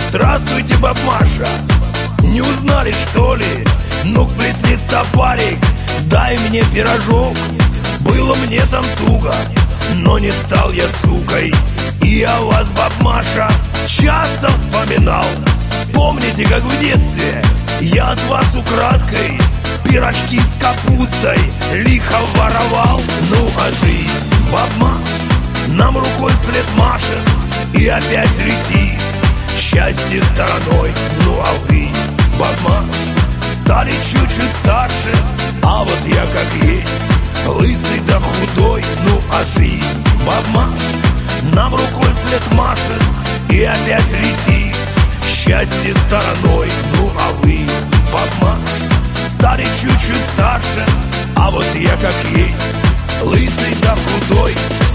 Здравствуйте, баб Маша, не узнали, что ли? Ну-ка, плесни стопарик, дай мне пирожок. Было мне там туго, но не стал я сукой. И я вас, баб Маша, часто вспоминал. Помните, как в детстве я от вас украдкой пирожки с капустой лихо воровал? Ну а жизнь, баб Маш, нам рукой вслед машет и опять летит счастье стороной. Ну а вы, баб Маш, стали чуть-чуть старше, а вот я как есть, лысый да худой. Ну а жизнь, баб Маш, нам рукой вслед машет и опять летит счастье стороной. Ну а вы, баб Маш, стали чуть-чуть старше, а вот я как есть, лысый да худой.